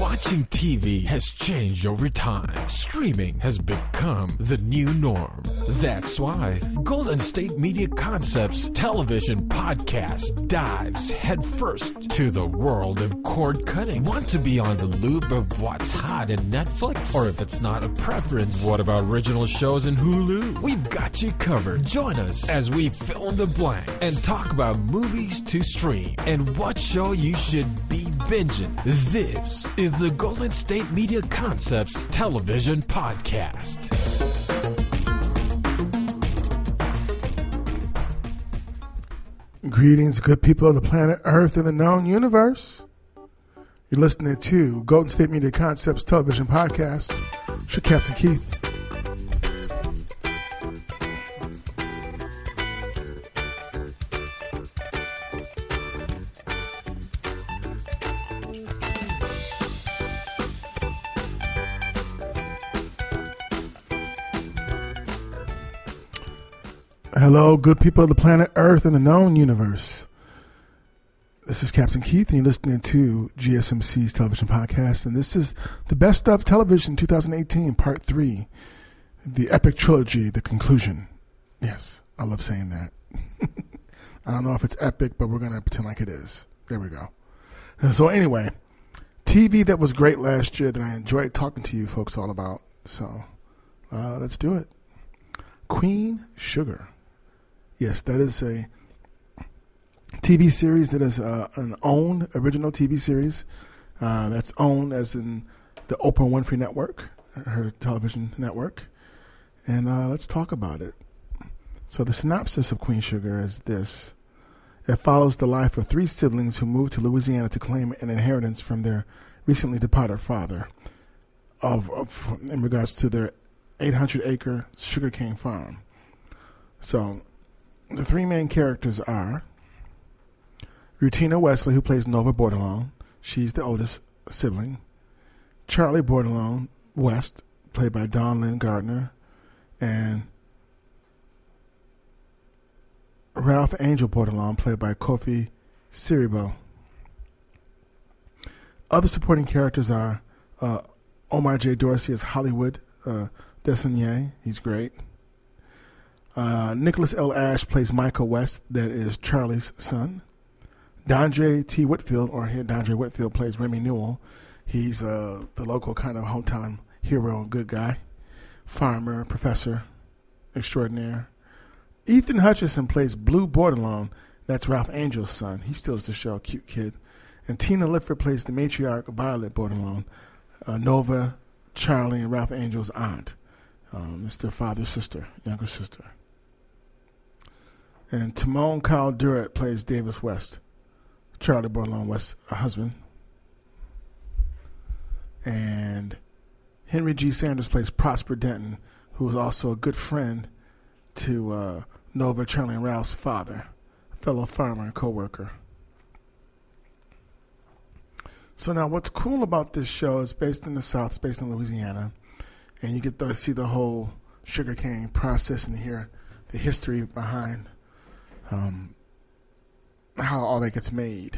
Watching TV has changed over time. Streaming has become the new norm. That's why Golden State Media Concepts television podcast dives headfirst to the world of cord cutting. Want to be on the loop of what's hot in Netflix? Or if it's not a preference, what about original shows in Hulu? We've got you covered. Join us as we fill in the blanks and talk about movies to stream and what show you should be binging. This is the Golden State Media Concepts television podcast. Greetings, good people of the planet Earth and the known universe. You're listening to Golden State Media Concepts television podcast. It's your Captain Keith. Hello, good people of the planet Earth and the known universe. This is Captain Keith, and you're listening to GSMC's television podcast, and this is the Best of Television 2018, Part 3, the epic trilogy, the conclusion. Yes, I love saying that. I don't know if it's epic, but we're going to pretend like it is. There we go. So anyway, TV that was great last year that I enjoyed talking to you folks all about. So let's do it. Queen Sugar. Yes, that is a TV series that is an owned original TV series that's owned as in the Oprah Winfrey Network, her television network. And let's talk about it. So the synopsis of Queen Sugar is this. It follows the life of three siblings who moved to Louisiana to claim an inheritance from their recently departed father in regards to their 800-acre sugarcane farm. So the three main characters are Rutina Wesley, who plays Nova Bordelon. She's the oldest sibling. Charlie Bordelon West, played by Dawn Lynn Gardner. And Ralph Angel Bordelon, played by Kofi Siriboe. Other supporting characters are Omar J. Dorsey as Hollywood Desaignier. He's great. Nicholas L. Ashe plays Michael West, that is Charlie's son. Dondre T. Whitfield, or here Dondre Whitfield, plays Remy Newell. He's the local kind of hometown hero, good guy, farmer, professor extraordinaire. Ethan Hutchinson plays Blue Bordelon, that's Ralph Angel's son. He steals the show, cute kid. And Tina Lifford plays the matriarch Violet Bordelon, Nova, Charlie, and Ralph Angel's aunt. It's their father's sister, younger sister. And Timon Kyle Durrett plays Davis West, Charlie Bordelon West's husband. And Henry G. Sanders plays Prosper Denton, who is also a good friend to Nova, Charlie, and Ralph's father, a fellow farmer and co-worker. So now what's cool about this show is based in the South, it's based in Louisiana, and you get to see the whole sugarcane process and hear the history behind how all that gets made.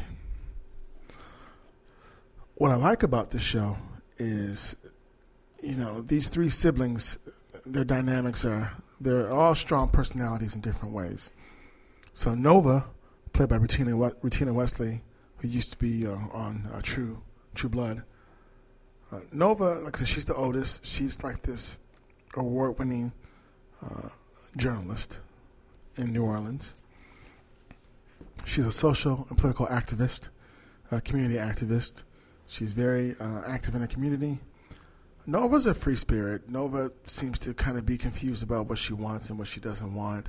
What I like about this show is, these three siblings, their dynamics they're all strong personalities in different ways. So Nova, played by Rutina Wesley, who used to be on True Blood. Nova, like I said, she's the oldest. She's like this award-winning journalist in New Orleans. She's a social and political activist, a community activist. She's very active in the community. Nova's a free spirit. Nova seems to kind of be confused about what she wants and what she doesn't want.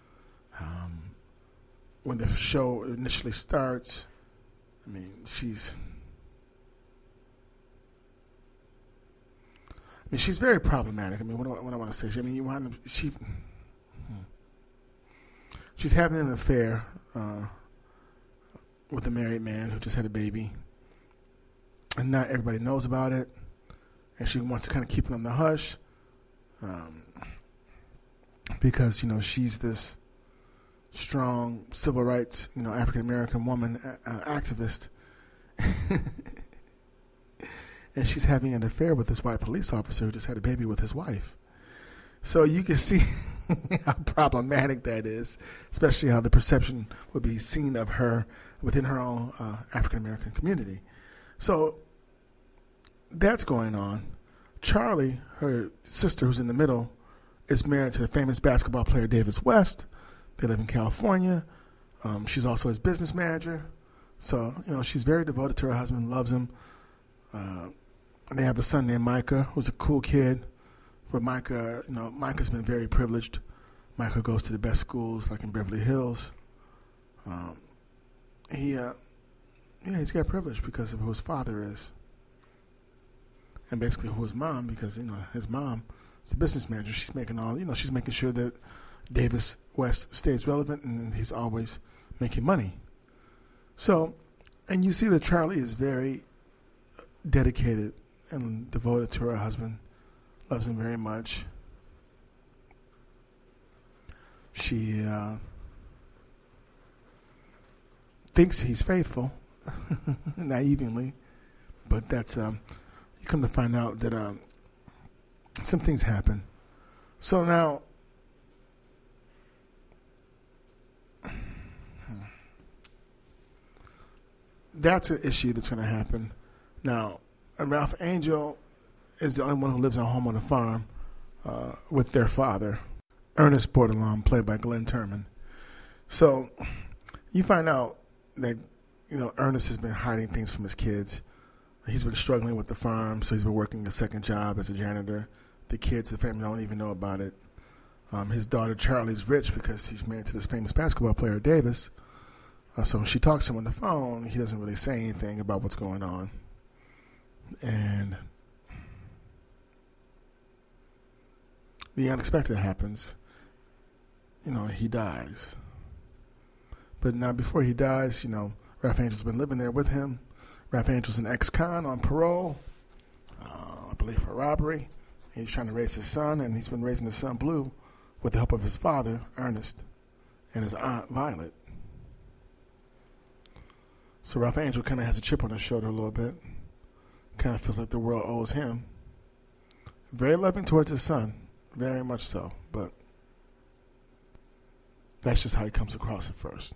When the show initially starts, she's very problematic. What I want to say, she's having an affair with a married man who just had a baby, and not everybody knows about it, and she wants to kind of keep it on the hush, because she's this strong civil rights, African American woman activist. and she's having an affair with this white police officer who just had a baby with his wife. So you can see how problematic that is, especially how the perception would be seen of her within her own African-American community. So that's going on. Charlie, her sister who's in the middle, is married to the famous basketball player Davis West. They live in California. She's also his business manager. So, she's very devoted to her husband, loves him. And they have a son named Micah, who's a cool kid. But Micah's been very privileged. Micah goes to the best schools, like in Beverly Hills. He's got privilege because of who his father is. And basically who his mom, because, his mom is the business manager. She's making she's making sure that Davis West stays relevant and he's always making money. So, and you see that Charlie is very dedicated and devoted to her husband, loves him very much. She thinks he's faithful, naively, but that's you come to find out that some things happen. So now, that's an issue that's going to happen. Now, Ralph Angel is the only one who lives at home on a farm with their father, Ernest Bordelon, played by Glenn Turman. So you find out that, Ernest has been hiding things from his kids. He's been struggling with the farm, so he's been working a second job as a janitor. The kids, the family don't even know about it. His daughter, Charlie's rich because she's married to this famous basketball player, Davis. So when she talks to him on the phone, he doesn't really say anything about what's going on. And the unexpected happens. He dies. But now before he dies, Ralph Angel's been living there with him. Ralph Angel's an ex-con on parole, I believe for robbery. He's trying to raise his son, and he's been raising his son Blue with the help of his father, Ernest, and his aunt, Violet. So Ralph Angel kind of has a chip on his shoulder a little bit. Kind of feels like the world owes him. Very loving towards his son, very much so, but that's just how he comes across at first.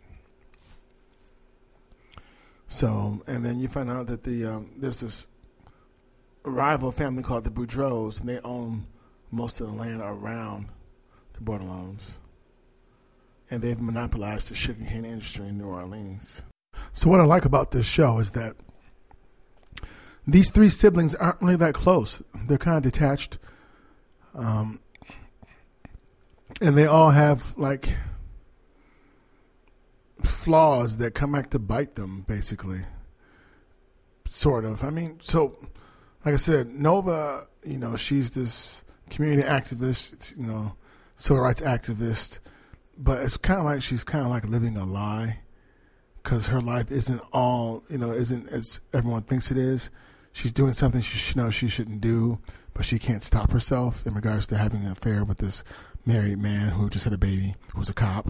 So, and then you find out that there's this rival family called the Boudreaux, and they own most of the land around the Bordelons. And they've monopolized the sugarcane industry in New Orleans. So what I like about this show is that these three siblings aren't really that close. They're kind of detached. And they all have, flaws that come back to bite them, basically. Sort of. So, like I said, Nova, she's this community activist, civil rights activist. But it's kind of like she's kind of like living a lie because her life isn't all, isn't as everyone thinks it is. She's doing something she shouldn't do, but she can't stop herself in regards to having an affair with this married man who just had a baby, who's a cop.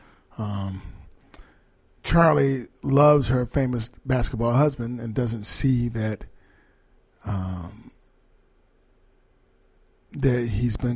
Charlie loves her famous basketball husband and doesn't see that that he's been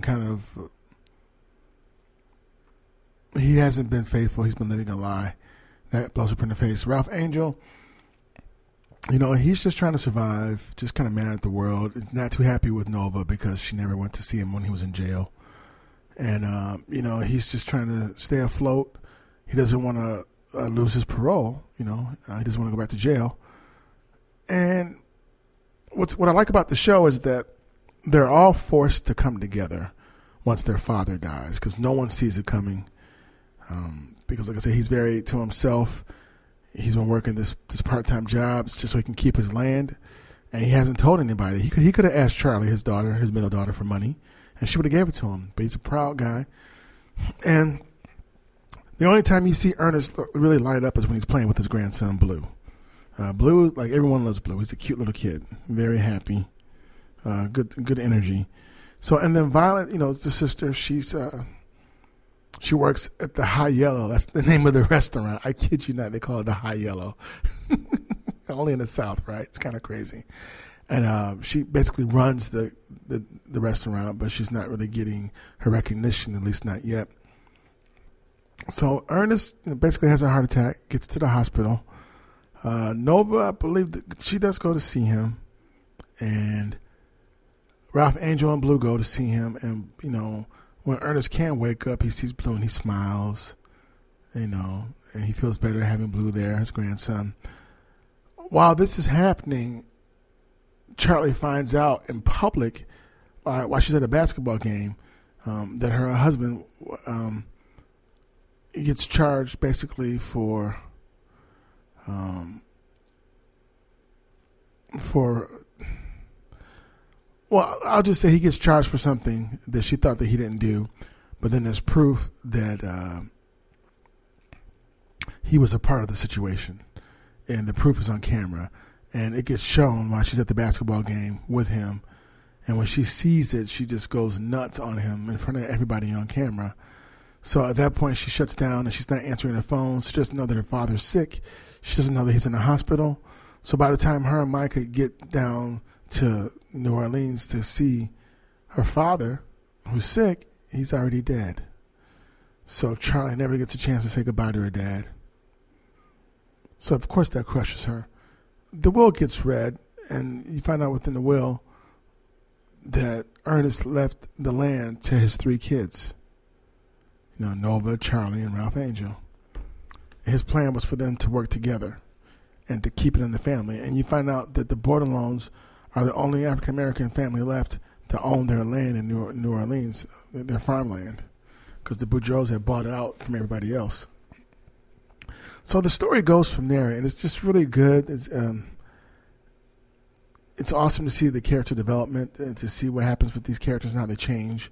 he hasn't been faithful. He's been living a lie. That blows up in the face. Ralph Angel, he's just trying to survive, just kind of mad at the world. Not too happy with Nova because she never went to see him when he was in jail. And, he's just trying to stay afloat. He doesn't want to lose his parole, he doesn't want to go back to jail. And what I like about the show is that they're all forced to come together once their father dies because no one sees it coming. Because, like I said, he's very to himself. He's been working this part-time job just so he can keep his land, and he hasn't told anybody. He could have asked Charlie, his middle daughter, for money, and she would have gave it to him. But he's a proud guy. And the only time you see Ernest really light up is when he's playing with his grandson, Blue. Blue, like everyone loves Blue. He's a cute little kid, very happy, good energy. So, and then Violet, the sister, she works at the High Yellow. That's the name of the restaurant. I kid you not, they call it the High Yellow. only in the South, right? It's kind of crazy. And she basically runs the restaurant, but she's not really getting her recognition, at least not yet. So Ernest basically has a heart attack, gets to the hospital. Nova, I believe she does go to see him, and Ralph Angel and Blue go to see him. And when Ernest can wake up, he sees Blue and he smiles, and he feels better having Blue there, his grandson. While this is happening, Charlie finds out in public while she's at a basketball game that her husband gets charged basically for I'll just say he gets charged for something that she thought that he didn't do, but then there's proof that he was a part of the situation, and the proof is on camera, and it gets shown while she's at the basketball game with him, and when she sees it, she just goes nuts on him in front of everybody on camera. So at that point, she shuts down, and she's not answering her phone. She doesn't know that her father's sick. She doesn't know that he's in the hospital. So by the time her and Micah get down to New Orleans to see her father, who's sick, he's already dead. So Charlie never gets a chance to say goodbye to her dad. So of course that crushes her. The will gets read, and you find out within the will that Ernest left the land to his 3 kids. Nova, Charlie, and Ralph Angel. His plan was for them to work together and to keep it in the family. And you find out that the Bordelones are the only African-American family left to own their land in New Orleans, their farmland, because the Boudreaux had bought it out from everybody else. So the story goes from there, and it's just really good. It's awesome to see the character development and to see what happens with these characters and how they change.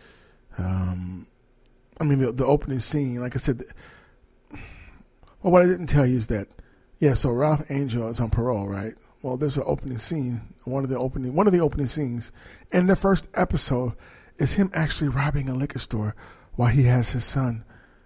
The opening scene, like I said, well, what I didn't tell you is that, so Ralph Angel is on parole, right? Well, there's an opening scene. One of the opening scenes in the first episode is him actually robbing a liquor store while he has his son,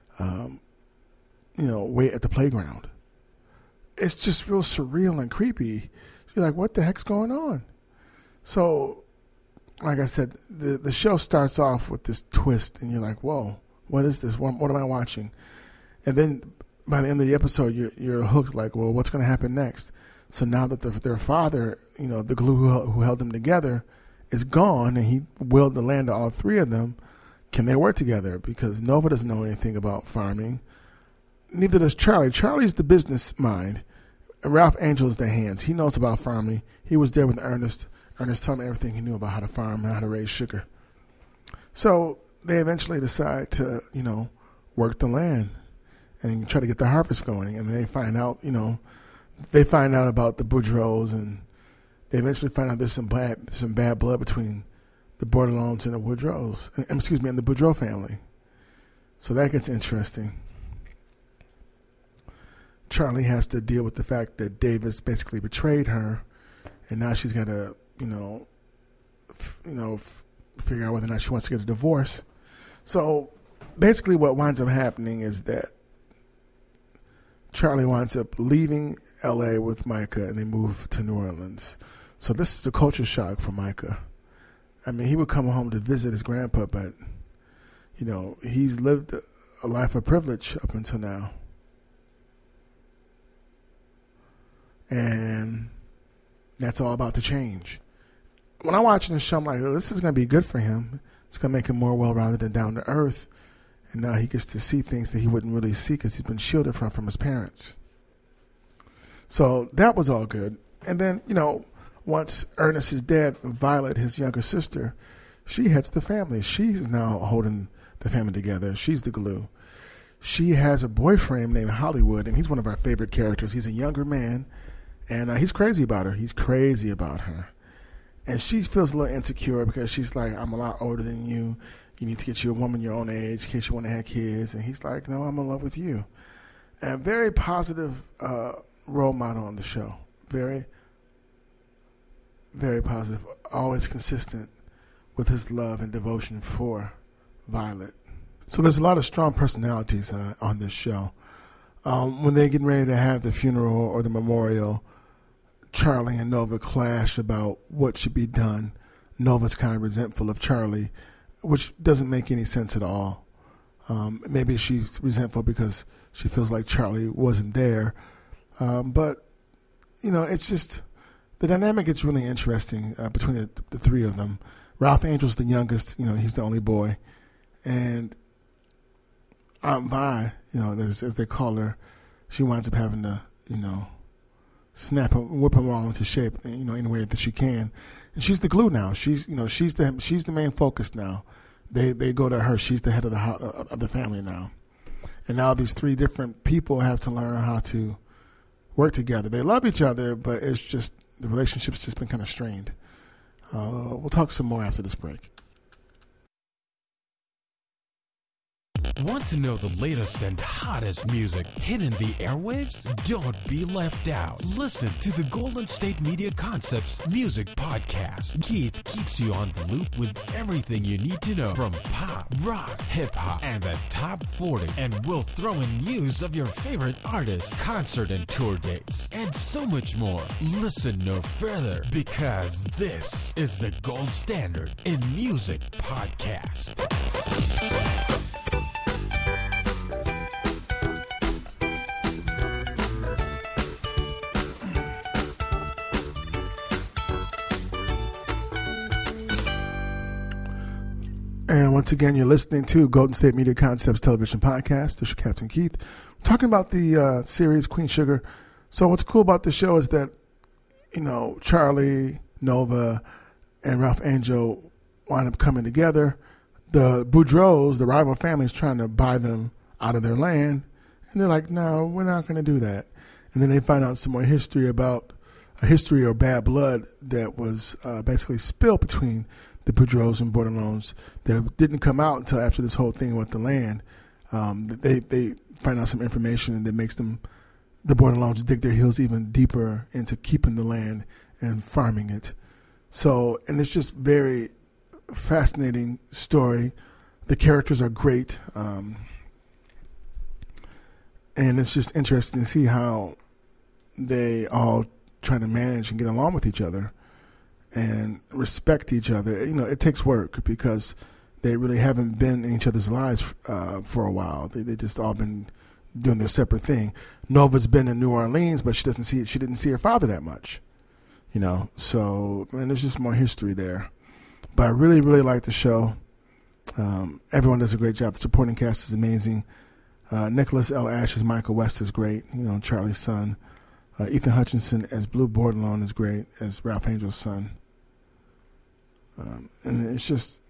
wait at the playground. It's just real surreal and creepy. You're like, what the heck's going on? So, like I said, the show starts off with this twist, and you're like, whoa, what is this? What am I watching? And then by the end of the episode, you're hooked, like, well, what's going to happen next? So now that their father, the glue who held them together, is gone, and he willed the land to all 3 of them, can they work together? Because Nova doesn't know anything about farming. Neither does Charlie. Charlie's the business mind, and Ralph Angel is the hands. He knows about farming. He was there with Ernest. Ernest told him everything he knew about how to farm and how to raise sugar. So they eventually decide to, work the land and try to get the harvest going. And they find out, about the Boudreaux, and they eventually find out there's some bad blood between the Bordelones and the Boudreaux, and the Boudreaux family. So that gets interesting. Charlie has to deal with the fact that Davis basically betrayed her, and now she's got to, figure out whether or not she wants to get a divorce. So basically what winds up happening is that Charlie winds up leaving L.A. with Micah, and they move to New Orleans. So this is a culture shock for Micah. He would come home to visit his grandpa, but, he's lived a life of privilege up until now. And that's all about to change. When I'm watching the show, I'm like, this is going to be good for him. It's going to make him more well-rounded and down to earth. And now he gets to see things that he wouldn't really see because he's been shielded from his parents. So that was all good. And then, once Ernest is dead, Violet, his younger sister, she heads the family. She's now holding the family together. She's the glue. She has a boyfriend named Hollywood, and he's one of our favorite characters. He's a younger man, and he's crazy about her. He's crazy about her. And she feels a little insecure because she's like, I'm a lot older than you. You need to get you a woman your own age in case you want to have kids. And he's like, no, I'm in love with you. And very positive role model on the show. Very, very positive. Always consistent with his love and devotion for Violet. So there's a lot of strong personalities on this show. When they're getting ready to have the funeral or the memorial, Charlie and Nova clash about what should be done. Nova's kind of resentful of Charlie, which doesn't make any sense at all. Maybe she's resentful because she feels like Charlie wasn't there. But, it's just the dynamic gets really interesting between the three of them. Ralph Angel's the youngest, he's the only boy. And Aunt Vi, as they call her, she winds up having to, snap him, whip him all into shape, in a way that she can. And she's the glue now. She's the main focus now. They go to her. She's the head of the family now. And now these three different people have to learn how to work together. They love each other, but it's just the relationship's just been kind of strained. We'll talk some more after this break. Want to know the latest and hottest music hitting the airwaves? Don't be left out. Listen to the Golden State Media Concepts Music Podcast. Keith keeps you on the loop with everything you need to know from pop, rock, hip-hop, and the top 40. And we'll throw in news of your favorite artists, concert and tour dates, and so much more. Listen no further, because this is the gold standard in music podcast. And once again, you're listening to Golden State Media Concepts Television Podcast. This is Captain Keith. We're talking about the series Queen Sugar. So what's cool about the show is that, Charlie, Nova, and Ralph Angel wind up coming together. The Boudreaux, the rival family, is trying to buy them out of their land. And they're like, no, we're not going to do that. And then they find out some more history about a history or bad blood that was basically spilled between the Boudreaux and Bordelons that didn't come out until after this whole thing with the land. They find out some information that makes the Bordelons dig their heels even deeper into keeping the land and farming it. So, and it's just very fascinating story. The characters are great. And it's just interesting to see how they all try to manage and get along with each other and respect each other. It takes work because they really haven't been in each other's lives for a while. They just all been doing their separate thing. Nova's been in New Orleans, but she didn't see her father that much. So there's just more history there. But I really, really like the show. Everyone does a great job. The supporting cast is amazing. Nicholas L. Ash as Michael West is great. Charlie's son. Ethan Hutchinson as Blue Bordelon is great, as Ralph Angel's son. And it's just,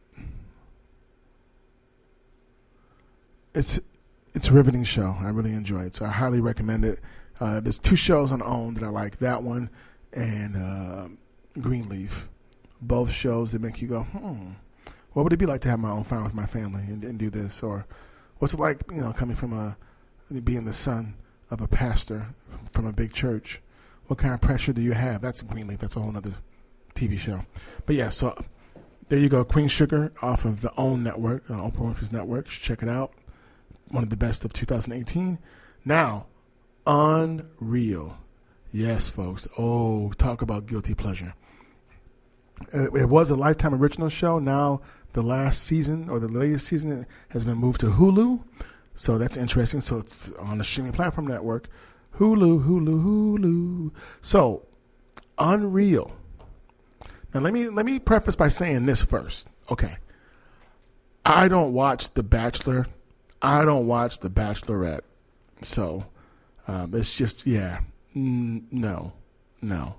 it's a riveting show. I really enjoy it. So I highly recommend it. There's two shows on OWN that I like. That one and Greenleaf. Both shows that make you go, what would it be like to have my own farm with my family and do this? Or what's it like, coming from being the son of a pastor from a big church? What kind of pressure do you have? That's Greenleaf. That's a whole other TV show. But yeah, so there you go. Queen Sugar off of the OWN network, Oprah Winfrey's network. Check it out. One of the best of 2018. Now, Unreal. Yes, folks. Oh, talk about guilty pleasure. It was a Lifetime original show. Now the last season or the latest season has been moved to Hulu. So that's interesting. So it's on the streaming platform network. Hulu. So, Unreal. Now let me preface by saying this first. Okay. I don't watch The Bachelor. I don't watch The Bachelorette. So, it's just, no. No.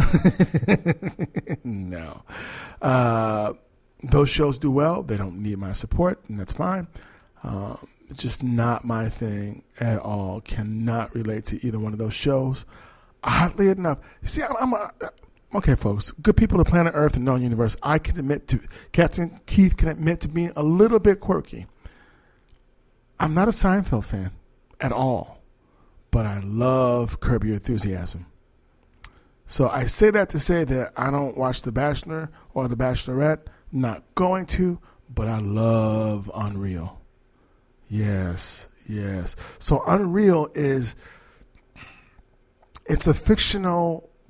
Those shows do well. They don't need my support, and that's fine. It's just not my thing at all. Cannot relate to either one of those shows. Oddly enough, see, okay, folks. Good people of planet Earth and known universe. I can admit to Captain Keith can admit to being a little bit quirky. I'm not a Seinfeld fan at all, but I love Curb Your Enthusiasm. So I say that to say that I don't watch The Bachelor or The Bachelorette. Not going to, but I love Unreal. Yes. So Unreal it's a fictional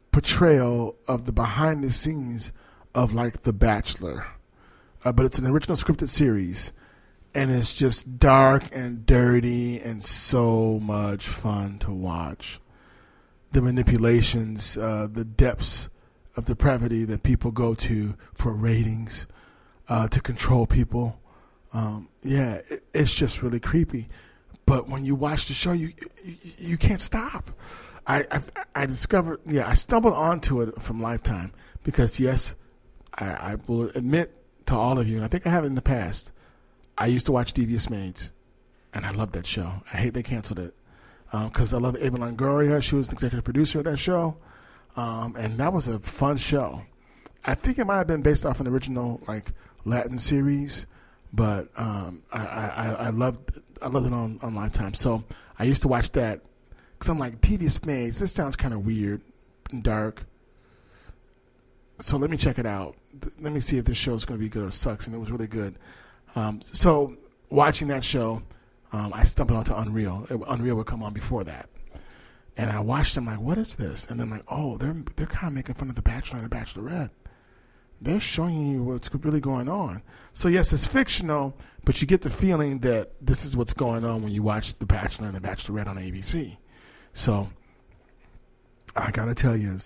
portrayal of the behind the scenes of like The Bachelor. But it's an original scripted series, and it's just dark and dirty and so much fun to watch. The manipulations, the depths of depravity that people go to for ratings, to control people. It's just really creepy. But when you watch the show, you can't stop. I discovered, I stumbled onto it from Lifetime because, yes, I will admit to all of you, and I think I have in the past, I used to watch Devious Maids, and I loved that show. I hate they canceled it because I love Ava Longoria. She was the executive producer of that show, and that was a fun show. I think it might have been based off an original like Latin series, but I loved it on Lifetime. So I used to watch that because I'm like, Devious Maids, this sounds kind of weird and dark. So let me check it out. Let me see if this show is going to be good or sucks. And it was really good. So watching that show, I stumbled onto Unreal. Unreal would come on before that. And I watched them like, what is this? And then like, oh, they're kind of making fun of The Bachelor and The Bachelorette. They're showing you what's really going on. So yes, it's fictional, but you get the feeling that this is what's going on when you watch The Bachelor and The Bachelorette on ABC. So I got to tell you.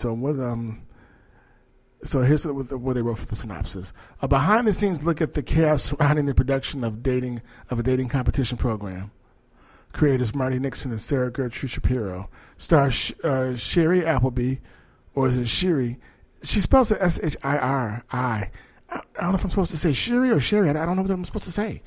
So here's what they wrote for the synopsis. A behind-the-scenes look at the chaos surrounding the production of a dating competition program. Creators Marty Nixon and Sarah Gertrude Shapiro. Stars Sherry Appleby, or is it Shiri? She spells it Shiri. I don't know if I'm supposed to say Shiri or Sherry. I don't know what I'm supposed to say.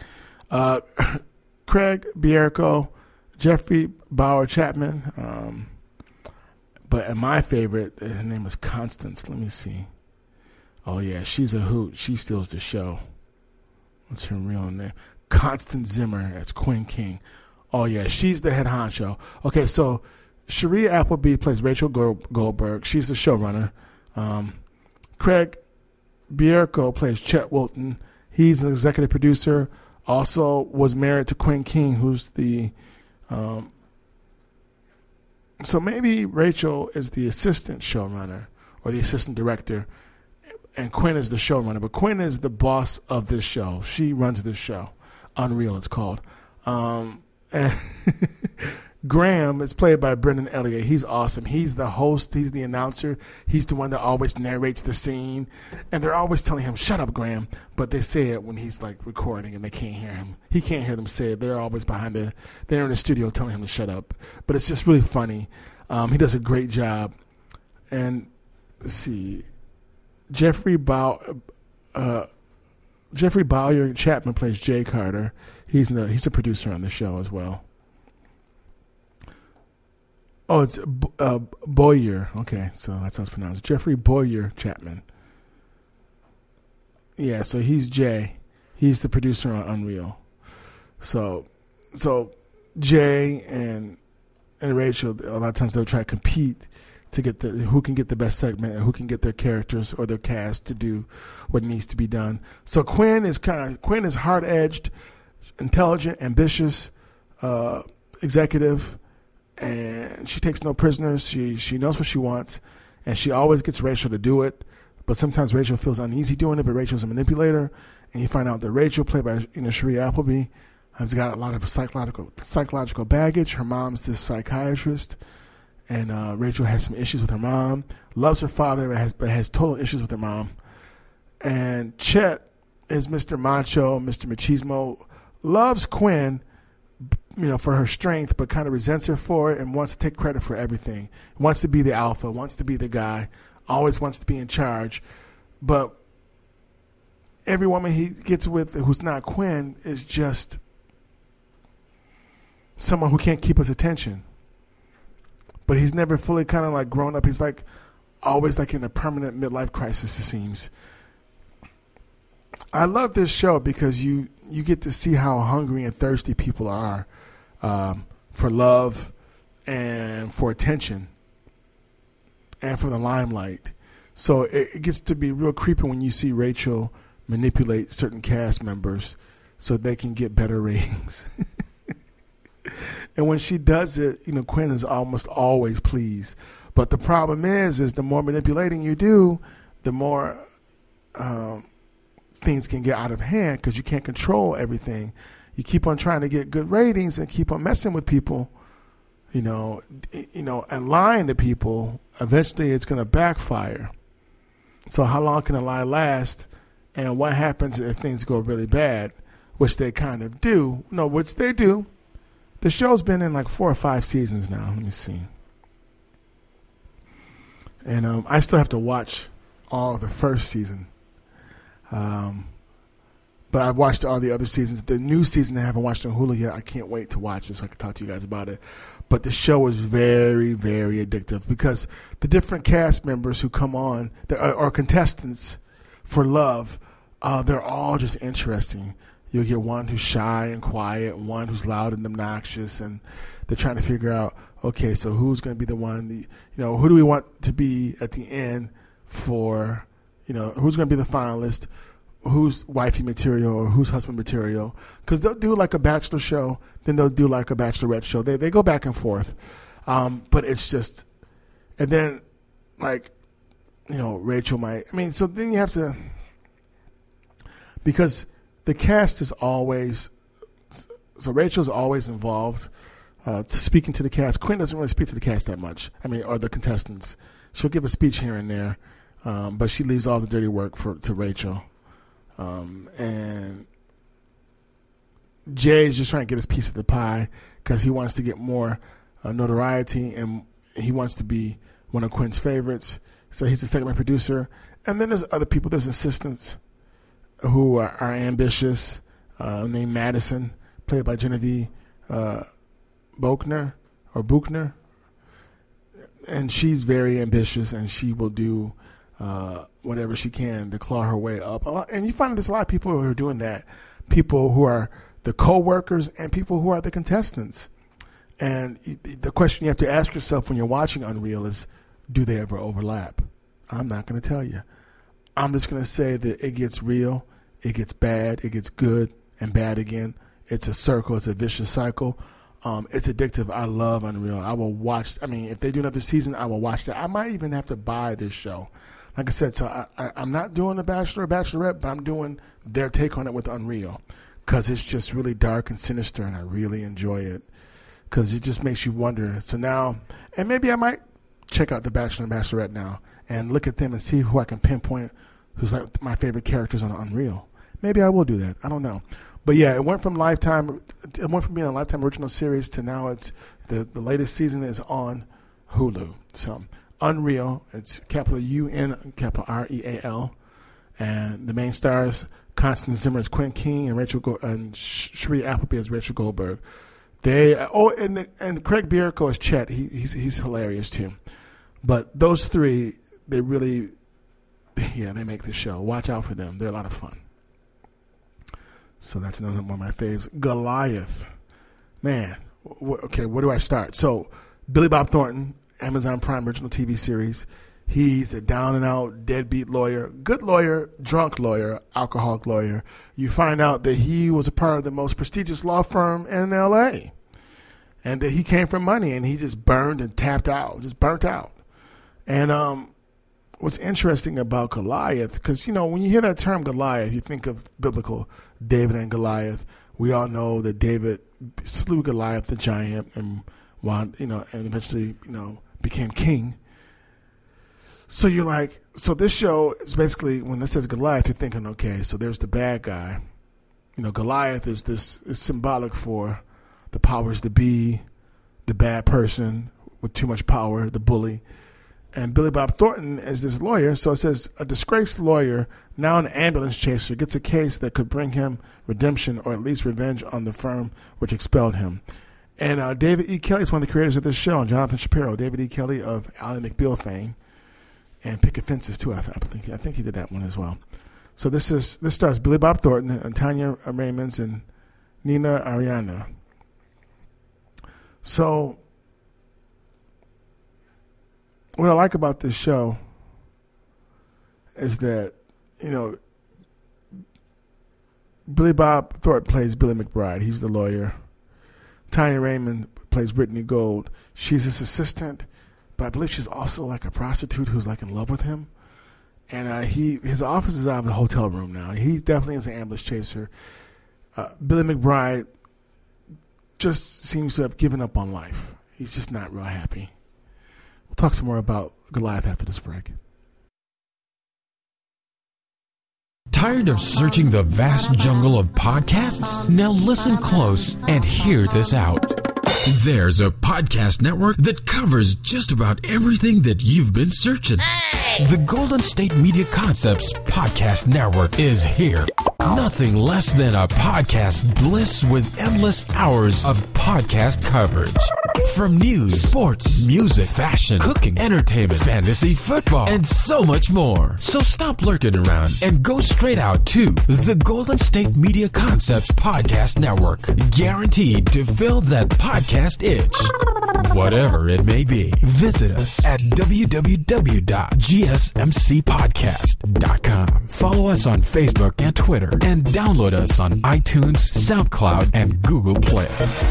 Craig Bierko, Jeffrey Bauer Chapman. But my favorite, her name is Constance. Let me see. Oh, yeah, she's a hoot. She steals the show. What's her real name? Constance Zimmer. That's Quinn King. Oh, yeah, she's the head honcho. Okay, so Sharia Appleby plays Rachel Goldberg. She's the showrunner. Craig Bierko plays Chet Wilton. He's an executive producer. Also was married to Quinn King, who's the... So maybe Rachel is the assistant showrunner or the assistant director, and Quinn is the showrunner. But Quinn is the boss of this show. She runs this show. Unreal, it's called. And Graham is played by Brendan Elliott. He's awesome. He's the host. He's the announcer. He's the one that always narrates the scene. And they're always telling him, shut up, Graham. But they say it when he's like recording and they can't hear him. He can't hear them say it. They're always they're in the studio telling him to shut up. But it's just really funny. He does a great job. And let's see. Jeffrey Bauer Chapman plays Jay Carter. He's a producer on the show as well. Oh, it's Boyer. Okay, so that's how it's pronounced. Jeffrey Boyer Chapman. Yeah, so he's Jay. He's the producer on Unreal. So Jay and Rachel, a lot of times they'll try to compete to get who can get the best segment and who can get their characters or their cast to do what needs to be done. So Quinn is hard-edged, intelligent, ambitious, executive. And she takes no prisoners. She knows what she wants, and she always gets Rachel to do it. But sometimes Rachel feels uneasy doing it, but Rachel's a manipulator. And you find out that Rachel, played by Sharia Appleby, has got a lot of psychological baggage. Her mom's this psychiatrist, and Rachel has some issues with her mom. Loves her father, but has total issues with her mom. And Chet is Mr. Macho, Mr. Machismo, loves Quinn, for her strength, but kind of resents her for it and wants to take credit for everything. Wants to be the alpha, wants to be the guy, always wants to be in charge. But every woman he gets with who's not Quinn is just someone who can't keep his attention. But he's never fully kind of like grown up. He's like always like in a permanent midlife crisis, it seems. I love this show because you get to see how hungry and thirsty people are for love and for attention and for the limelight. So it gets to be real creepy when you see Rachel manipulate certain cast members so they can get better ratings. And when she does it, Quinn is almost always pleased. But the problem is the more manipulating you do, the more things can get out of hand because you can't control everything. You keep on trying to get good ratings and keep on messing with people, and lying to people. Eventually, it's going to backfire. So how long can a lie last? And what happens if things go really bad, which they kind of do? No, which they do. The show's been in like 4 or 5 seasons now. Let me see. And I still have to watch all of the first season. But I've watched all the other seasons. The new season I haven't watched on Hulu yet. I can't wait to watch it so I can talk to you guys about it. But the show is very, very addictive because the different cast members who come on or contestants for Love, they're all just interesting. You'll get one who's shy and quiet, one who's loud and obnoxious, and they're trying to figure out, okay, so who's going to be the one, who do we want to be at the end for, who's going to be the finalist, who's wifey material or who's husband material. Because they'll do like a Bachelor show, then they'll do like a Bachelorette show. They go back and forth. But it's just, and then Rachel might, so then you have to, because the cast is always, so Rachel's always involved, speaking to the cast. Quinn doesn't really speak to the cast that much, or the contestants. She'll give a speech here and there, but she leaves all the dirty work to Rachel. And Jay's just trying to get his piece of the pie because he wants to get more notoriety and he wants to be one of Quinn's favorites. So he's a second producer. And then there's other people. There's assistants who are ambitious, named Madison, played by Genevieve Buchner. And she's very ambitious and she will do whatever she can to claw her way up. And you find there's a lot of people who are doing that. People who are the co-workers and people who are the contestants. And the question you have to ask yourself when you're watching Unreal is, do they ever overlap? I'm not going to tell you. I'm just going to say that it gets real, it gets bad, it gets good and bad again. It's a circle. It's a vicious cycle. It's addictive. I love Unreal. I will watch. If they do another season, I will watch that. I might even have to buy this show. Like I said, so I'm not doing The Bachelor or Bachelorette, but I'm doing their take on it with Unreal because it's just really dark and sinister, and I really enjoy it because it just makes you wonder. So now, and maybe I might check out The Bachelor and Bachelorette now and look at them and see who I can pinpoint who's like my favorite characters on Unreal. Maybe I will do that. I don't know. But yeah, it went from Lifetime. It went from being a Lifetime original series to now it's the latest season is on Hulu. So Unreal. It's capital UN, capital REAL, and the main stars Constance Zimmer as Quinn King and and Cherie Appleby as Rachel Goldberg. And Craig Bierko as Chet. He's hilarious too. But those three, they really, they make the show. Watch out for them. They're a lot of fun. So that's another one of my faves. Goliath. Man, okay, where do I start? So Billy Bob Thornton, Amazon Prime original TV series. He's a down-and-out, deadbeat lawyer, good lawyer, drunk lawyer, alcoholic lawyer. You find out that he was a part of the most prestigious law firm in L.A., and that he came from money, and he just burned and tapped out, just burnt out. And what's interesting about Goliath, because, when you hear that term Goliath, you think of biblical David and Goliath. We all know that David slew Goliath, the giant, and eventually, became king. So you're like, so this show is basically, when this says Goliath, you're thinking, okay, so there's the bad guy. Goliath is symbolic for the powers that be, the bad person with too much power, the bully. And Billy Bob Thornton is this lawyer. So it says a disgraced lawyer, now an ambulance chaser, gets a case that could bring him redemption or at least revenge on the firm which expelled him. And David E. Kelly is one of the creators of this show, and Jonathan Shapiro. David E. Kelly of Ally McBeal fame and Picket Fences too. I think he did that one as well. So this stars Billy Bob Thornton and Tanya Raymonds and Nina Ariana. So what I like about this show is that, Billy Bob Thornton plays Billy McBride. He's the lawyer. Tanya Raymond plays Brittany Gold. She's his assistant. but I believe she's also like a prostitute who's like in love with him. And his office is out of the hotel room now. He definitely is an ambush chaser. Billy McBride just seems to have given up on life. He's just not real happy. We'll talk some more about Goliath after this break. Tired of searching the vast jungle of podcasts? Now listen close and hear this out. There's a podcast network that covers just about everything that you've been searching. The Golden State Media Concepts Podcast Network is here. Nothing less than a podcast bliss with endless hours of podcast coverage. From news, sports, music, fashion, cooking, entertainment, fantasy, football, and so much more. So stop lurking around and go straight out to the Golden State Media Concepts Podcast Network. Guaranteed to fill that podcast itch. Whatever it may be. Visit us at www.gsmcpodcast.com. Follow us on Facebook and Twitter, and download us on iTunes, SoundCloud, and Google Play.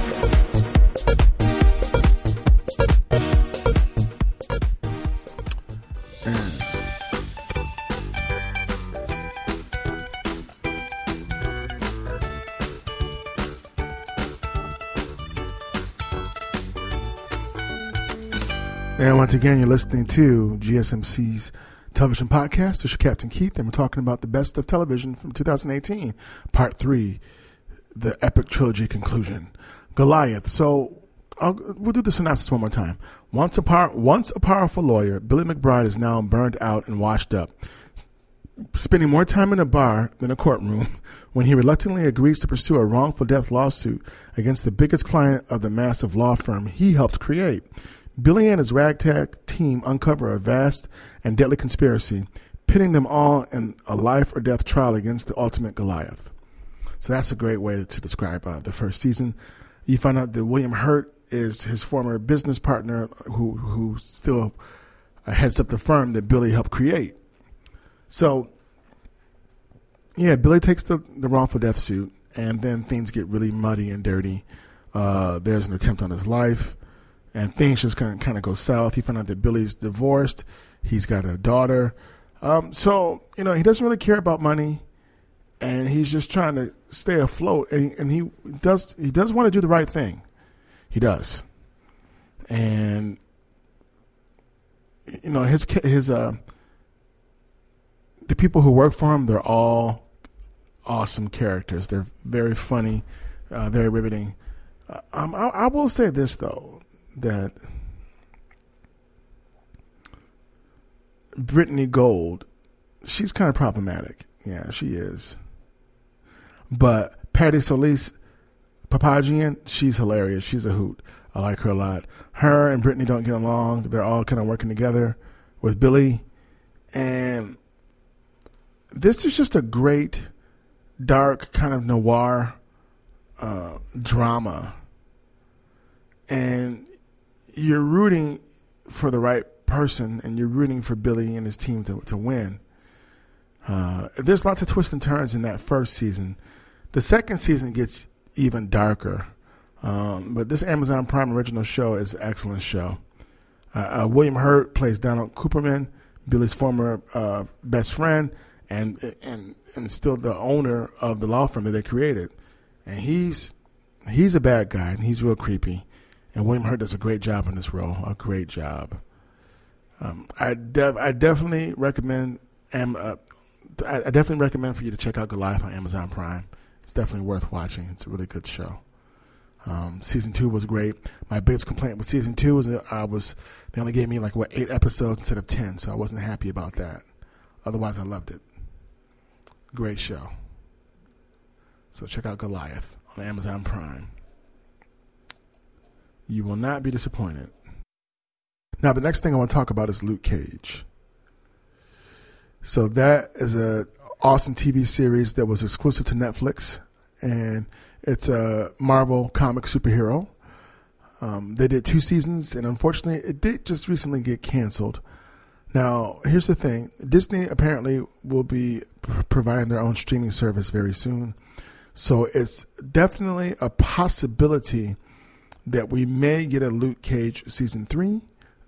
And once again, you're listening to GSMC's television podcast. This is your Captain Keith, and we're talking about the best of television from 2018, Part 3, the epic trilogy conclusion, Goliath. So we'll do the synopsis one more time. Once a powerful lawyer, Billy McBride is now burned out and washed up, spending more time in a bar than a courtroom when he reluctantly agrees to pursue a wrongful death lawsuit against the biggest client of the massive law firm he helped create. Billy and his ragtag team uncover a vast and deadly conspiracy, pitting them all in a life or death trial against the ultimate Goliath. So that's a great way to describe the first season. You find out that William Hurt is his former business partner who still heads up the firm that Billy helped create. So, yeah, Billy takes the wrongful death suit, and then things get really muddy and dirty. There's an attempt on his life. And things just kind of go south. You find out that Billy's divorced. He's got a daughter. So, he doesn't really care about money. And he's just trying to stay afloat. And he does want to do the right thing. He does. And, the people who work for him, they're all awesome characters. They're very funny, very riveting. I will say this, though. That Brittany Gold, she's kind of problematic. Yeah, she is. But Patty Solis Papagian, she's hilarious. She's a hoot. I like her a lot. Her and Brittany don't get along. They're all kind of working together with Billy. And this is just a great, dark, kind of noir drama. And you're rooting for the right person, and you're rooting for Billy and his team to win. There's lots of twists and turns in that first season. The second season gets even darker. But this Amazon Prime original show is an excellent show. William Hurt plays Donald Cooperman, Billy's former best friend, and still the owner of the law firm that they created. And he's a bad guy, and he's real creepy. And William Hurt does a great job in this role, a great job. I definitely recommend. I definitely recommend for you to check out Goliath on Amazon Prime. It's definitely worth watching. It's a really good show. Season 2 was great. My biggest complaint with season 2 was that they only gave me 8 episodes instead of 10, so I wasn't happy about that. Otherwise, I loved it. Great show. So check out Goliath on Amazon Prime. You will not be disappointed. Now, the next thing I want to talk about is Luke Cage. So that is an awesome TV series that was exclusive to Netflix, and it's a Marvel comic superhero. They did 2 seasons, and unfortunately, it did just recently get canceled. Now, here's the thing. Disney apparently will be providing their own streaming service very soon. So it's definitely a possibility that we may get a Luke Cage season 3.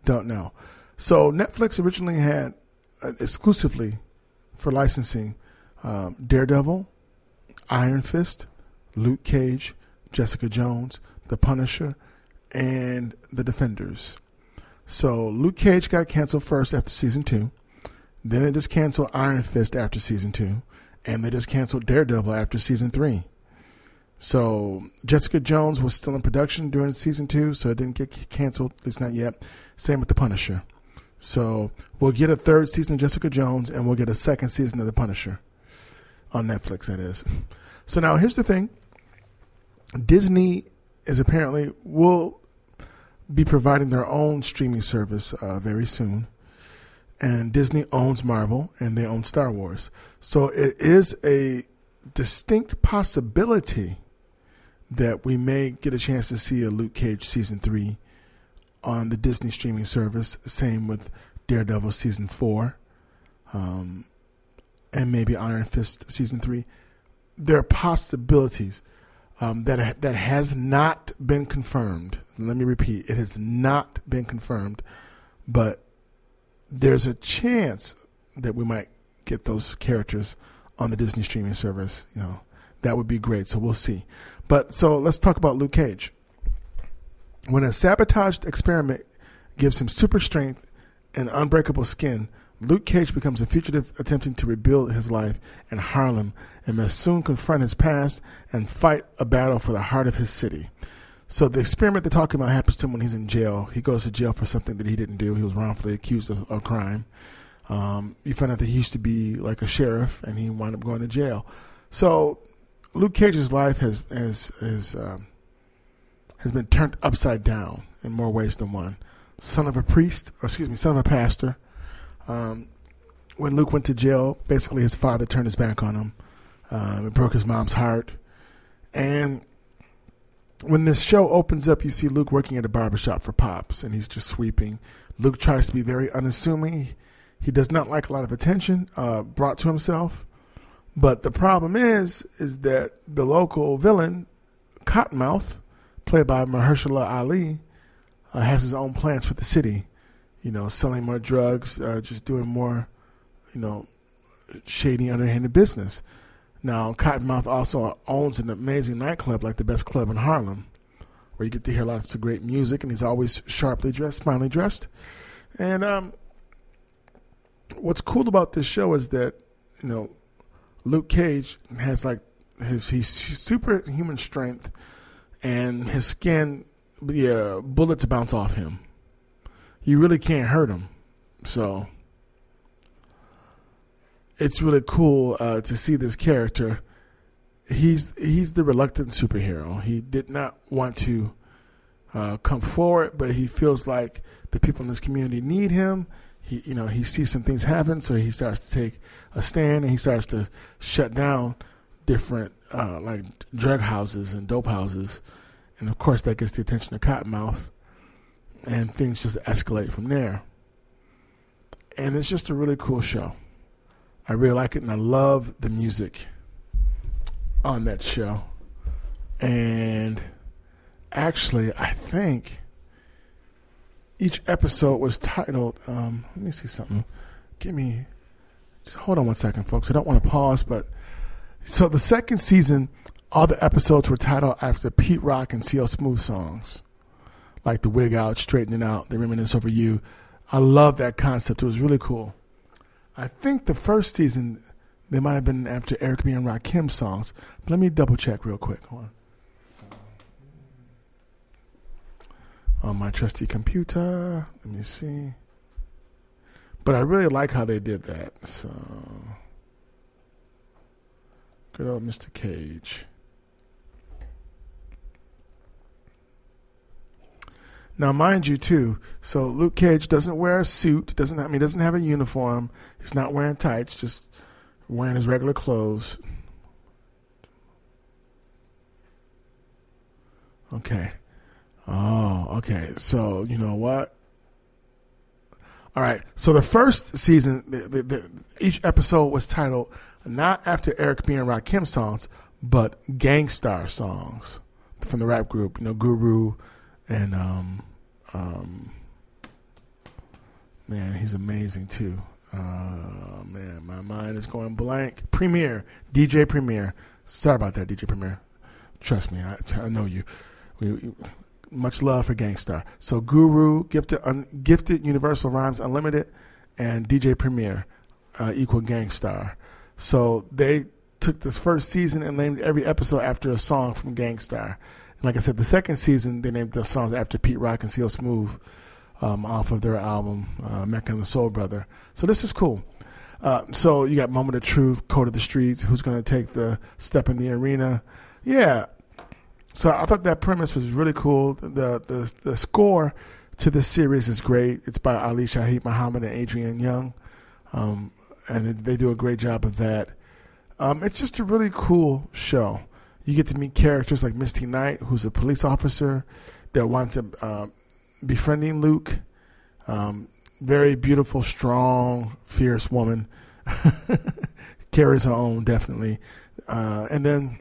don't know. So Netflix originally had exclusively for licensing Daredevil, Iron Fist, Luke Cage, Jessica Jones, The Punisher, and The Defenders. So Luke Cage got canceled first after season 2. Then they just canceled Iron Fist after season 2. And they just canceled Daredevil after season 3. So Jessica Jones was still in production during season 2, so it didn't get canceled, at least not yet. Same with The Punisher. So we'll get a third season of Jessica Jones, and we'll get a second season of The Punisher on Netflix, that is. So now here's the thing. Disney is apparently will be providing their own streaming service very soon. And Disney owns Marvel, and they own Star Wars. So it is a distinct possibility that we may get a chance to see a Luke Cage season 3 on the Disney streaming service. Same with Daredevil season 4, and maybe Iron Fist season 3. There are possibilities that has not been confirmed. Let me repeat, it has not been confirmed, but there's a chance that we might get those characters on the Disney streaming service. You know, that would be great. So we'll see. But so let's talk about Luke Cage. When a sabotaged experiment gives him super strength and unbreakable skin, Luke Cage becomes a fugitive attempting to rebuild his life in Harlem and must soon confront his past and fight a battle for the heart of his city. So the experiment they're talking about happens to him when he's in jail. He goes to jail for something that he didn't do. He was wrongfully accused of a crime. You find out that he used to be like a sheriff, and he wound up going to jail. So Luke Cage's life has been turned upside down in more ways than one. Son of a pastor. When Luke went to jail, basically his father turned his back on him. It broke his mom's heart. And when this show opens up, you see Luke working at a barbershop for Pops, and he's just sweeping. Luke tries to be very unassuming. He does not like a lot of attention brought to himself. But the problem is that the local villain, Cottonmouth, played by Mahershala Ali, has his own plans for the city. You know, selling more drugs, just doing more, shady, underhanded business. Now, Cottonmouth also owns an amazing nightclub, like the best club in Harlem, where you get to hear lots of great music, and he's always sharply dressed, finely dressed. And what's cool about this show is that, Luke Cage has he's superhuman strength, and his skin, bullets bounce off him. You really can't hurt him. So it's really cool to see this character. He's the reluctant superhero. He did not want to come forward, but he feels like the people in this community need him. He sees some things happen, so he starts to take a stand, and he starts to shut down different like drug houses and dope houses. And of course that gets the attention of Cottonmouth, and things just escalate from there. And it's just a really cool show. I really like it, and I love the music on that show. And actually, I think each episode was titled, let me see something. Just hold on one second, folks. I don't want to pause, but so the second season, all the episodes were titled after Pete Rock and CL Smooth songs, like The Wig Out, Straightening Out, They Reminisce Over You. I love that concept. It was really cool. I think the first season, they might have been after Eric B. and Rakim songs. But let me double check real quick. Hold on. On my trusty computer. Let me see. But I really like how they did that. So, good old Mr. Cage. Now, mind you, too, so Luke Cage doesn't wear a suit, doesn't have a uniform. He's not wearing tights, just wearing his regular clothes. Okay. Oh, okay. So, you know what? All right. So the first season, each episode was titled not after Eric B. and Rakim songs, but Gangstar songs from the rap group, Guru and Man, he's amazing too. Man, my mind is going blank. DJ Premier. Sorry about that, DJ Premier. Trust me, I know you. Much love for Gangstar. So Guru, Gifted, Universal Rhymes Unlimited, and DJ Premier equal Gangstar. So they took this first season and named every episode after a song from Gangstar. And like I said, the second season, they named the songs after Pete Rock and CeeLo Smooth off of their album, Mecca and the Soul Brother. So this is cool. So you got Moment of Truth, Code of the Streets, who's going to take the step in the arena. Yeah. So I thought that premise was really cool. The score to this series is great. It's by Ali Shaheed Muhammad and Adrian Young. And they do a great job of that. It's just a really cool show. You get to meet characters like Misty Knight, who's a police officer that winds up befriending Luke. Very beautiful, strong, fierce woman. Carries her own, definitely. And then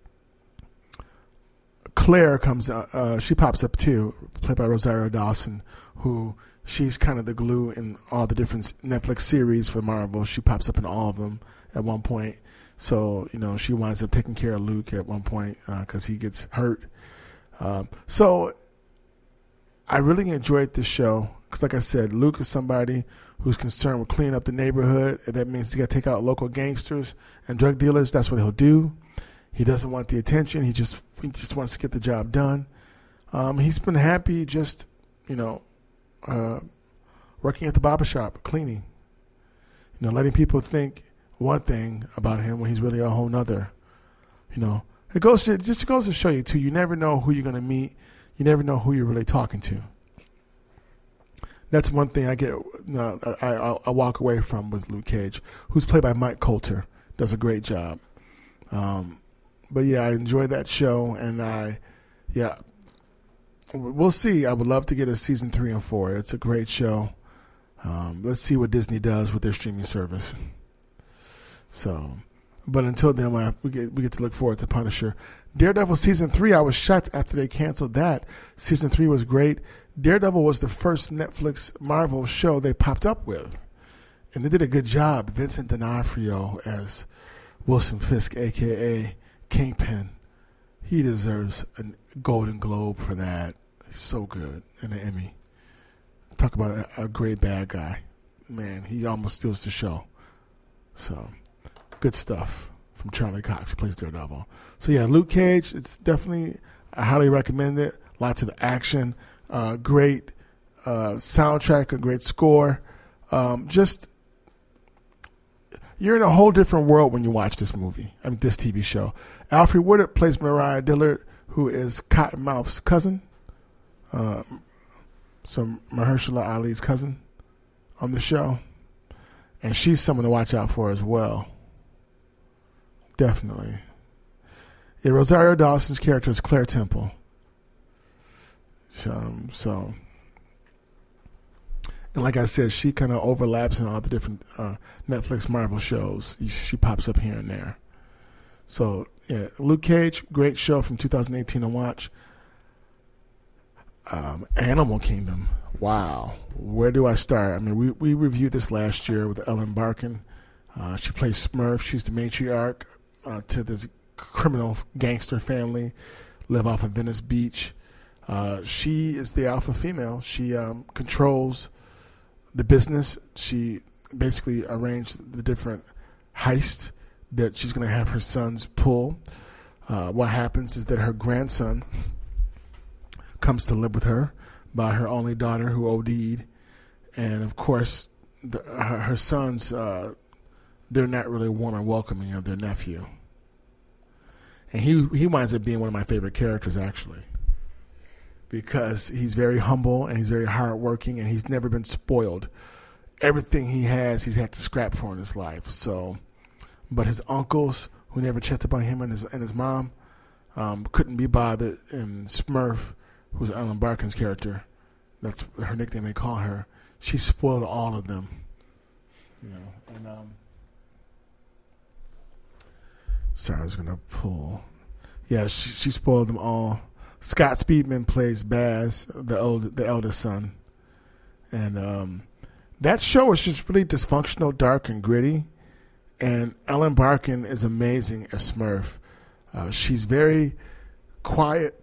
Claire comes she pops up too, played by Rosario Dawson, who she's kind of the glue in all the different Netflix series for Marvel. She pops up in all of them at one point. So, she winds up taking care of Luke at one point because he gets hurt. So I really enjoyed this show because, like I said, Luke is somebody who's concerned with cleaning up the neighborhood. That means he got to take out local gangsters and drug dealers. That's what he'll do. He doesn't want the attention. He just wants to get the job done. He's been happy just, working at the barbershop, cleaning. Letting people think one thing about him when he's really a whole nother. It goes to show you too. You never know who you're going to meet. You never know who you're really talking to. That's one thing I walk away from with Luke Cage, who's played by Mike Coulter. Does a great job. But yeah, I enjoy that show, and we'll see. I would love to get a season 3 and 4. It's a great show. Let's see what Disney does with their streaming service. So, but until then, we get to look forward to Punisher. Daredevil season 3. I was shocked after they canceled that. Season 3 was great. Daredevil was the first Netflix Marvel show they popped up with, and they did a good job. Vincent D'Onofrio as Wilson Fisk, aka Kingpin. He deserves a Golden Globe for that. He's so good, and an Emmy. Talk about a great bad guy. Man, he almost steals the show. So, good stuff from Charlie Cox, who plays Daredevil. So yeah, Luke Cage, it's definitely, I highly recommend it. Lots of action, great soundtrack, a great score. Just, you're in a whole different world when you watch this movie. This TV show. Alfred Woodard plays Mariah Dillard, who is Cottonmouth's cousin. So Mahershala Ali's cousin on the show. And she's someone to watch out for as well. Definitely. Yeah, Rosario Dawson's character is Claire Temple. So, and like I said, she kind of overlaps in all the different Netflix Marvel shows. She pops up here and there. So, yeah, Luke Cage, great show from 2018 to watch. Animal Kingdom. Wow. Where do I start? We reviewed this last year with Ellen Barkin. She plays Smurf. She's the matriarch to this criminal gangster family, live off of Venice Beach. She is the alpha female. She controls the business. She basically arranged the different heists that she's going to have her sons pull. What happens is that her grandson comes to live with her by her only daughter who OD'd. And, of course, her sons, they're not really warm and welcoming of their nephew. And he winds up being one of my favorite characters, actually, because he's very humble and he's very hardworking and he's never been spoiled. Everything he has, he's had to scrap for in his life. So, but his uncles, who never checked up on him and his mom, couldn't be bothered. And Smurf, who's Ellen Barkin's character, that's her nickname they call her, she spoiled all of them. And sorry, I was gonna pull. Yeah, she spoiled them all. Scott Speedman plays Baz, the eldest son, and that show is just really dysfunctional, dark, and gritty. And Ellen Barkin is amazing as Smurf. She's very quiet,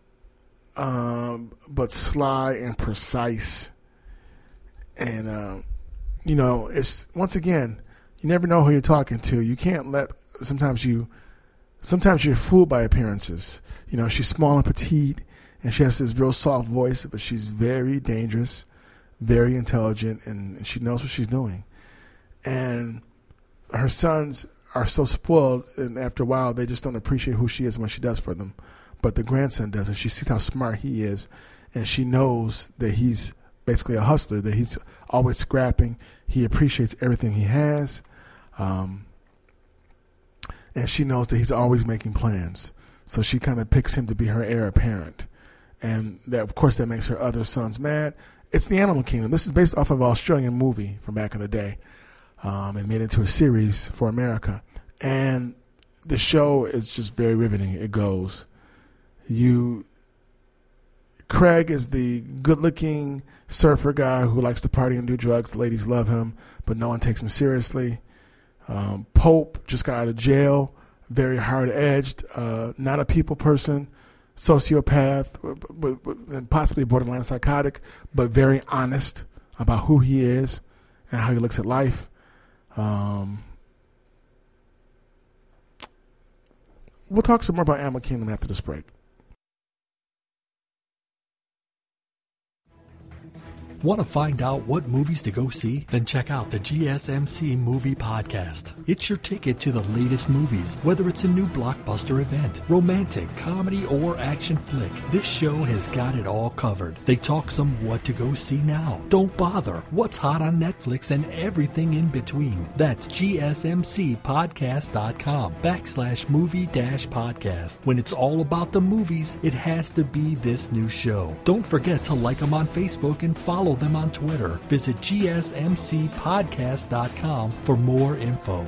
but sly and precise. And, it's, once again, you never know who you're talking to. You can't let, sometimes you're fooled by appearances. She's small and petite, and she has this real soft voice, but she's very dangerous, very intelligent, and she knows what she's doing. And her sons are so spoiled, and after a while, they just don't appreciate who she is and what she does for them. But the grandson does, and she sees how smart he is, and she knows that he's basically a hustler, that he's always scrapping. He appreciates everything he has, and she knows that he's always making plans. So she kind of picks him to be her heir apparent. And that, of course, that makes her other sons mad. It's the Animal Kingdom. This is based off of an Australian movie from back in the day, and made into a series for America. And the show is just very riveting. It goes. Craig is the good-looking surfer guy who likes to party and do drugs. The ladies love him, but no one takes him seriously. Pope just got out of jail, very hard-edged, not a people person, sociopath, and possibly borderline psychotic, but very honest about who he is and how he looks at life. We'll talk some more about Animal Kingdom after this break. Want to find out what movies to go see? Then check out the GSMC Movie Podcast. It's your ticket to the latest movies, whether it's a new blockbuster event, romantic, comedy, or action flick. This show has got it all covered. They talk some what to go see now, don't bother, what's hot on Netflix, and everything in between. That's gsmcpodcast.com/movie-podcast. When it's all about the movies, it has to be this new show. Don't forget to like them on Facebook and follow them on Twitter. Visit gsmcpodcast.com for more info.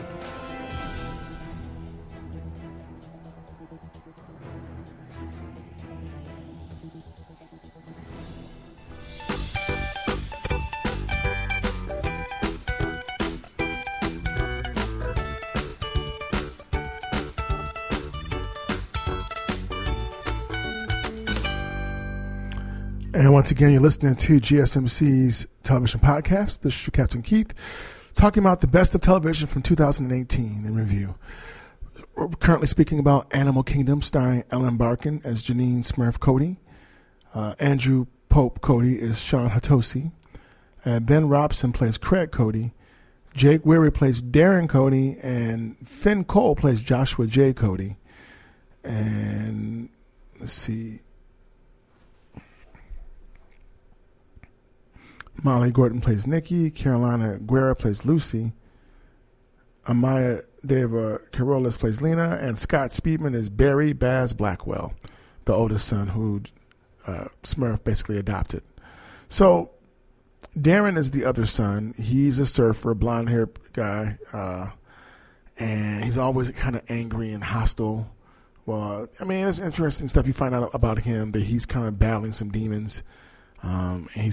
And once again, you're listening to GSMC's television podcast. This is your Captain Keith, talking about the best of television from 2018 in review. We're currently speaking about Animal Kingdom, starring Ellen Barkin as Janine Smurf Cody. Andrew Pope Cody is Sean Hatosi. Ben Robson plays Craig Cody. Jake Weary plays Darren Cody. And Finn Cole plays Joshua J. Cody. And let's see. Molly Gordon plays Nikki. Carolina Guerra plays Lucy. Amaya Deva Carolis plays Lena. And Scott Speedman is Barry Baz Blackwell, the oldest son who Smurf basically adopted. So Darren is the other son. He's a surfer, blonde-haired guy. And he's always kind of angry and hostile. Well, it's interesting stuff you find out about him, that he's kind of battling some demons. And he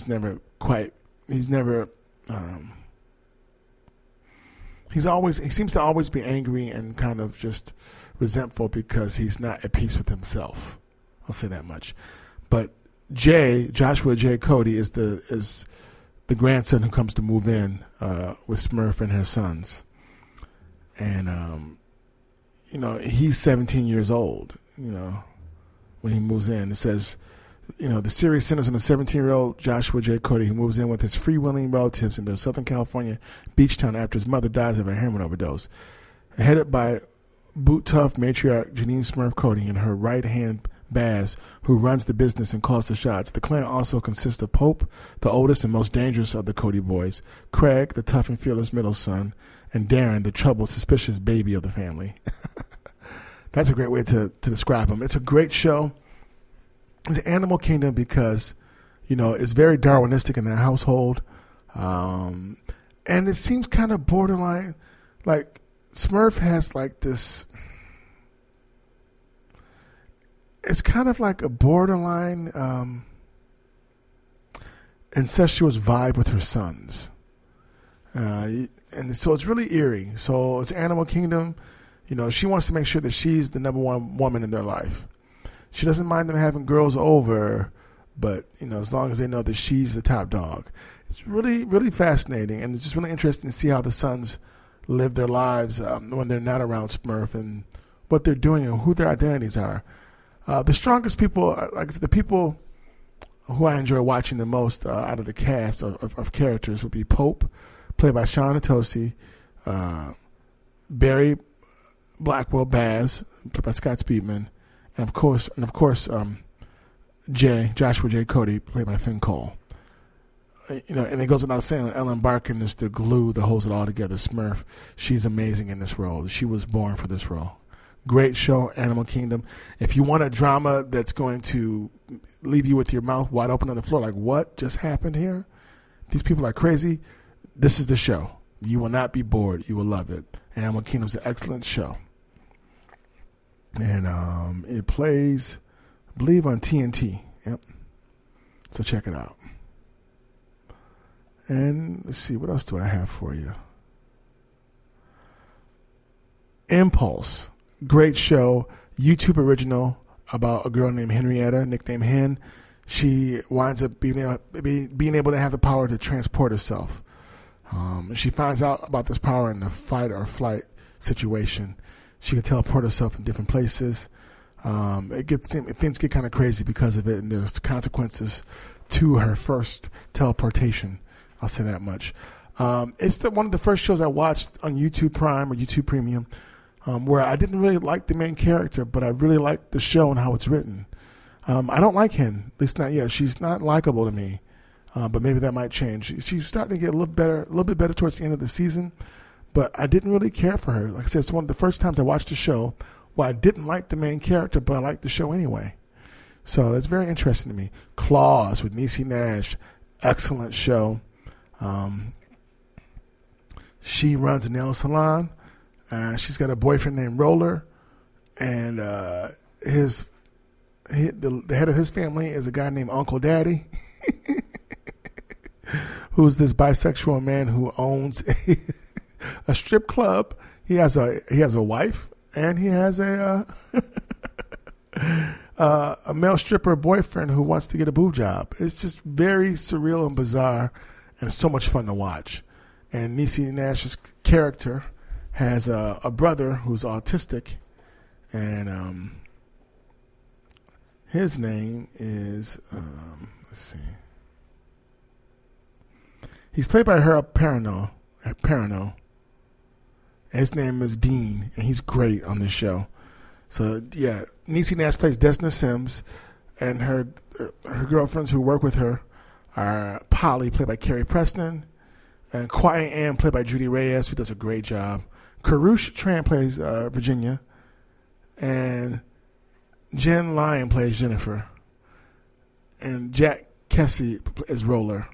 seems to always be angry and kind of just resentful because he's not at peace with himself. I'll say that much. But Joshua J. Cody is the grandson who comes to move in with Smurf and her sons. And he's 17 years old, when he moves in. It says, the series centers on a 17-year-old Joshua J. Cody who moves in with his freewheeling relatives in their Southern California beach town after his mother dies of a heroin overdose. Headed by boot-tough matriarch Janine Smurf Cody and her right-hand Baz, who runs the business and calls the shots. The clan also consists of Pope, the oldest and most dangerous of the Cody boys, Craig, the tough and fearless middle son, and Darren, the troubled, suspicious baby of the family. That's a great way to describe him. It's a great show. It's Animal Kingdom because, it's very Darwinistic in that household. And it seems kind of borderline. Like, Smurf has like this. It's kind of like a borderline incestuous vibe with her sons. And so it's really eerie. So it's Animal Kingdom. You know, she wants to make sure that she's the number one woman in their life. She doesn't mind them having girls over, but, you know, as long as they know that she's the top dog. It's really, really fascinating, and it's just really interesting to see how the sons live their lives when they're not around Smurf and what they're doing and who their identities are. The strongest people, like I said, the people who I enjoy watching the most out of the cast of characters would be Pope, played by Sean Atosi, Barry Blackwell Baz, played by Scott Speedman, and of course, Joshua J. Cody, played by Finn Cole. You know, and it goes without saying, Ellen Barkin is the glue that holds it all together. Smurf, she's amazing in this role. She was born for this role. Great show, Animal Kingdom. If you want a drama that's going to leave you with your mouth wide open on the floor, like, what just happened here? These people are crazy. This is the show. You will not be bored. You will love it. Animal Kingdom's an excellent show. And it plays, I believe, on TNT. Yep. So check it out. And let's see, what else do I have for you? Impulse. Great show. YouTube original about a girl named Henrietta, nicknamed Hen. She winds up being able to have the power to transport herself. She finds out about this power in the fight or flight situation. She can teleport herself in different places. Things get kind of crazy because of it, and there's consequences to her first teleportation. I'll say that much. It's one of the first shows I watched on YouTube Prime or YouTube Premium, where I didn't really like the main character, but I really liked the show and how it's written. I don't like Hen, at least not yet. She's not likable to me, but maybe that might change. She's starting to get a little bit better towards the end of the season, but I didn't really care for her. Like I said, it's one of the first times I watched the show where I didn't like the main character, but I liked the show anyway. So it's very interesting to me. Claws with Niecy Nash, excellent show. She runs a nail salon. She's got a boyfriend named Roller, and the head of his family is a guy named Uncle Daddy, who's this bisexual man who owns a strip club. He has a wife, and he has a male stripper boyfriend who wants to get a boob job. It's just very surreal and bizarre, and it's so much fun to watch. And Niecy Nash's character has a brother who's autistic, and his name is, let's see. He's played by Harold Perrineau. His name is Dean, and he's great on this show. So, yeah, Niecy Nash plays Desna Sims, and her girlfriends who work with her are Polly, played by Carrie Preston, and Quiet Ann, played by Judy Reyes, who does a great job. Karoosh Tran plays Virginia, and Jen Lyon plays Jennifer, and Jack Kesey is Roller.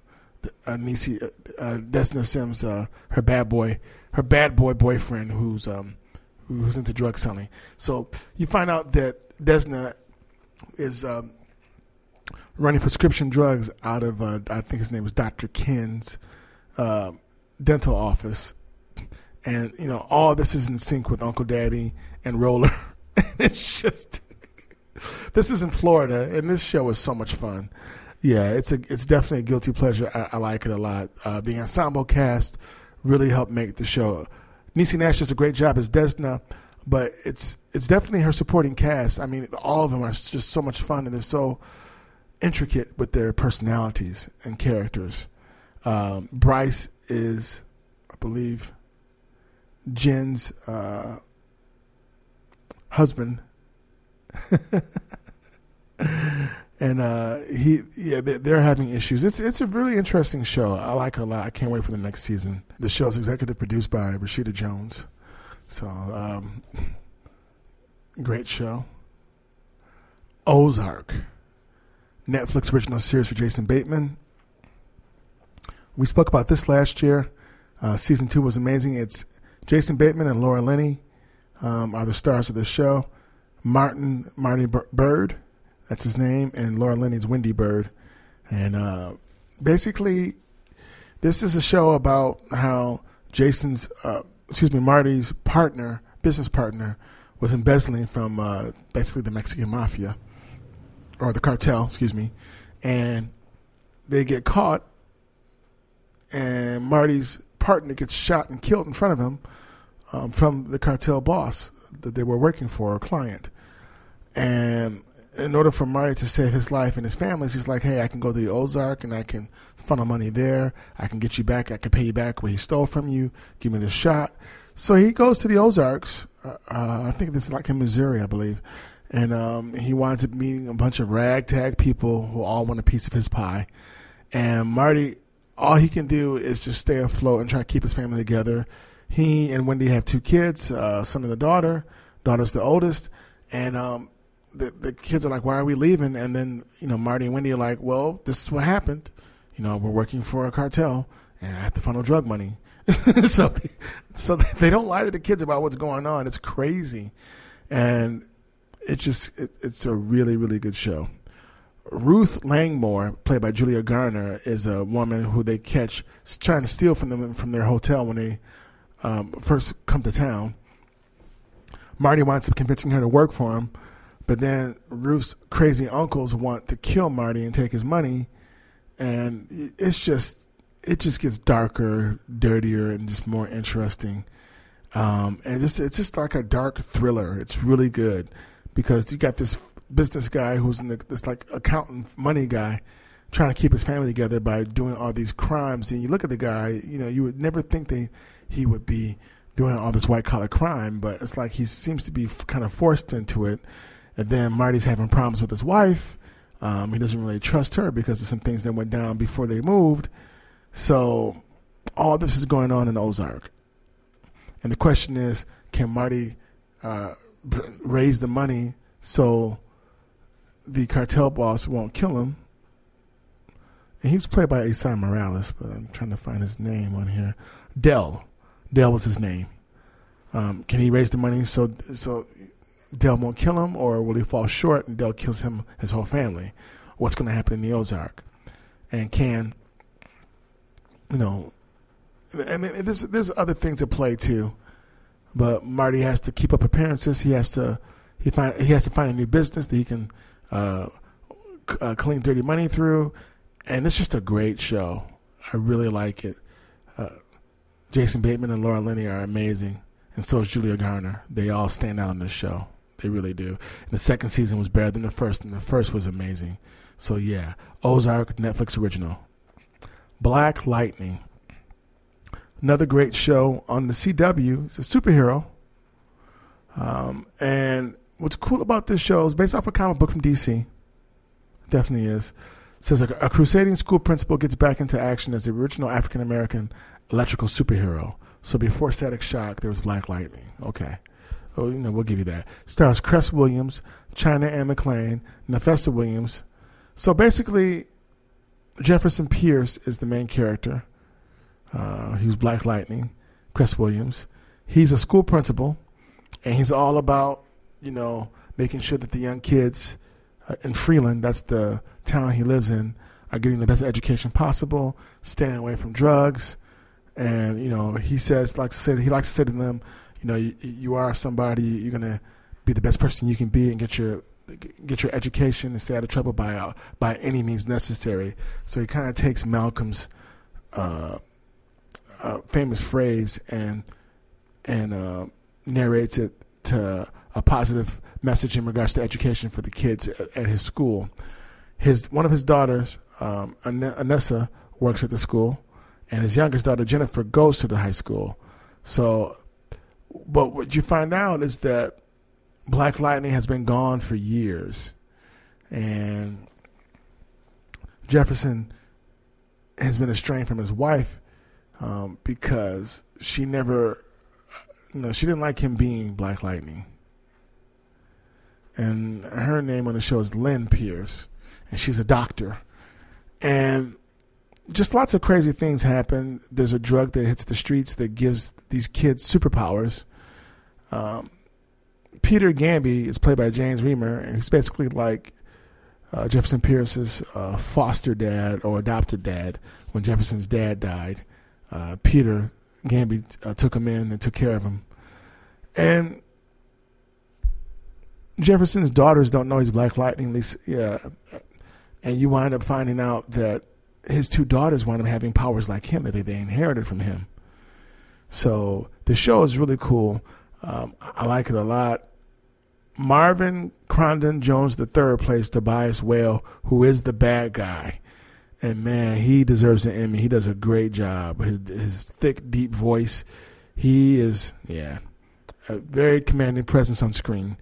Desna Sims, her bad boy boyfriend who's into drug selling. So you find out that Desna is running prescription drugs out of I think his name is Dr. Ken's dental office, and you know all this is in sync with Uncle Daddy and Roller. It's just this is in Florida, and this show is so much fun. Yeah, it's definitely a guilty pleasure. I like it a lot. The ensemble cast really helped make the show. Niecy Nash does a great job as Desna, but it's definitely her supporting cast. I mean, all of them are just so much fun, and they're so intricate with their personalities and characters. Bryce is, I believe, Jen's husband. And they're having issues. It's a really interesting show. I like it a lot. I can't wait for the next season. The show is executive produced by Rashida Jones. So, great show. Ozark, Netflix original series for Jason Bateman. We spoke about this last year. Season 2 was amazing. It's Jason Bateman and Laura Linney are the stars of the show. Marty Bird, that's his name, and Laura Linney's Wendy Bird. And basically, This is a show about how Marty's business partner, was embezzling from basically the Mexican mafia, or the cartel, and they get caught, and Marty's partner gets shot and killed in front of him from the cartel boss that they were working for, a client. And in order for Marty to save his life and his family, he's like, hey, I can go to the Ozark and I can funnel money there. I can get you back. I can pay you back what he stole from you. Give me this shot. So he goes to the Ozarks. I think this is like in Missouri, I believe. And he winds up meeting a bunch of ragtag people who all want a piece of his pie. And Marty, all he can do is just stay afloat and try to keep his family together. He and Wendy have 2 kids, son and a daughter. Daughter's the oldest. And the kids are like, why are we leaving? And then, Marty and Wendy are like, well, this is what happened. We're working for a cartel, and I have to funnel drug money. so they don't lie to the kids about what's going on. It's crazy. And it's a really, really good show. Ruth Langmore, played by Julia Garner, is a woman who they catch trying to steal from them from their hotel when they first come to town. Marty winds up convincing her to work for him, but then Ruth's crazy uncles want to kill Marty and take his money, and it just gets darker, dirtier, and just more interesting. And it's just like a dark thriller. It's really good because you got this business guy who's this like accountant money guy trying to keep his family together by doing all these crimes. And you look at the guy, you would never think he would be doing all this white collar crime, but it's like he seems to be kind of forced into it. And then Marty's having problems with his wife. He doesn't really trust her because of some things that went down before they moved. So all this is going on in Ozark. And the question is, can Marty raise the money so the cartel boss won't kill him? And he was played by Esai Morales, but I'm trying to find his name on here. Dell was his name. Can he raise the money so Dell won't kill him, or will he fall short and Dell kills his whole family? What's going to happen in the Ozark? And can, and there's other things at play too, but Marty has to keep up appearances. He has to find a new business that he can clean dirty money through, and it's just a great show. I really like it. Jason Bateman and Laura Linney are amazing, and so is Julia Garner. They all stand out in this show. They really do. And the second season was better than the first, and the first was amazing. So yeah, Ozark, Netflix original. Black Lightning, another great show on the CW. It's a superhero. And what's cool about this show is based off a comic book from DC. Definitely is. It says a crusading school principal gets back into action as the original African-American electrical superhero. So before Static Shock, there was Black Lightning. Okay. Oh, we'll give you that. Stars Cress Williams, China Ann McClain, Nafessa Williams. So basically, Jefferson Pierce is the main character. He was Black Lightning, Cress Williams. He's a school principal, and he's all about, making sure that the young kids in Freeland, that's the town he lives in, are getting the best education possible, staying away from drugs. And, he likes to say to them, you are somebody, you're going to be the best person you can be and get your education and stay out of trouble by any means necessary. So he kind of takes Malcolm's famous phrase and narrates it to a positive message in regards to education for the kids at his school. One of his daughters, Anessa, works at the school, and his youngest daughter, Jennifer, goes to the high school. So, but what you find out is that Black Lightning has been gone for years, and Jefferson has been estranged from his wife because she never, she didn't like him being Black Lightning. And her name on the show is Lynn Pierce, and she's a doctor. And just lots of crazy things happen. There's a drug that hits the streets that gives these kids superpowers. Peter Gamby is played by James Remar, and he's basically like Jefferson Pierce's foster dad or adopted dad. When Jefferson's dad died, Peter Gamby took him in and took care of him. And Jefferson's daughters don't know he's Black Lightning, at least, and you wind up finding out that his two daughters wind up having powers like him that they inherited from him. So the show is really cool. I like it a lot. Marvin Crondon Jones III plays Tobias Whale, who is the bad guy. And, man, he deserves an Emmy. He does a great job. His thick, deep voice. He is, a very commanding presence on screen.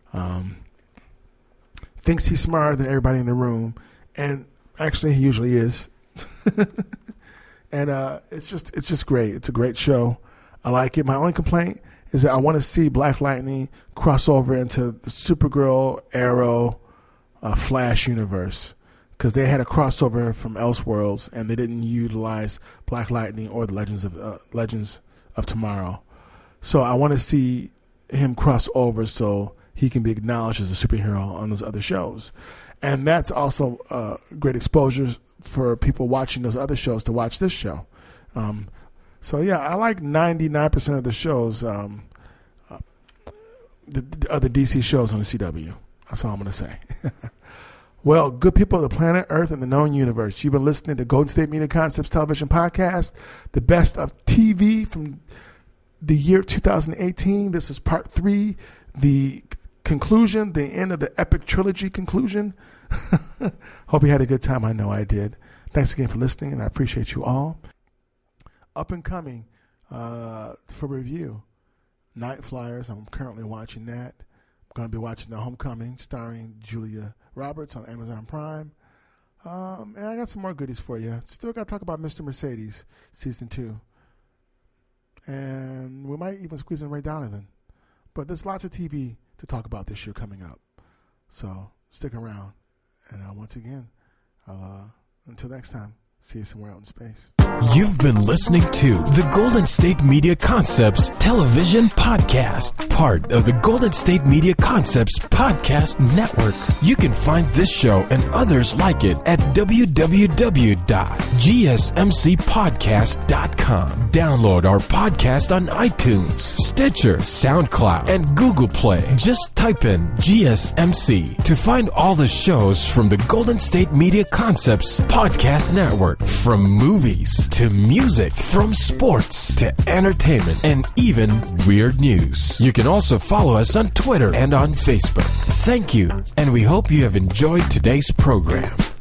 Thinks he's smarter than everybody in the room. And actually, he usually is. And it's just great. It's a great show. I like it. My only complaint is that I want to see Black Lightning cross over into the Supergirl, Arrow, Flash universe, because they had a crossover from Elseworlds and they didn't utilize Black Lightning or the Legends of Tomorrow. So I want to see him cross over so he can be acknowledged as a superhero on those other shows. And that's also great exposure for people watching those other shows to watch this show. So, I like 99% of the shows, the other DC shows on the CW. That's all I'm going to say. Well, good people of the planet Earth and the known universe, you've been listening to Golden State Media Concepts Television Podcast, the best of TV from the year 2018. This is part 3, the conclusion, the end of the epic trilogy conclusion. Hope you had a good time. I know I did. Thanks again for listening, and I appreciate you all. Up and coming for review, Night Flyers. I'm currently watching that. I'm going to be watching The Homecoming, starring Julia Roberts on Amazon Prime. And I got some more goodies for you. Still got to talk about Mr. Mercedes, Season 2. And we might even squeeze in Ray Donovan. But there's lots of TV to talk about this year coming up. So stick around. And once again, until next time, see you somewhere out in space. You've been listening to the Golden State Media Concepts Television Podcast, part of the Golden State Media Concepts Podcast Network. You can find this show and others like it at www.gsmcpodcast.com. Download our podcast on iTunes, Stitcher, SoundCloud, and Google Play. Just type in GSMC to find all the shows from the Golden State Media Concepts Podcast Network, from movies to music, from sports to entertainment, and even weird news. You can also follow us on Twitter and on Facebook. Thank you, and we hope you have enjoyed today's program.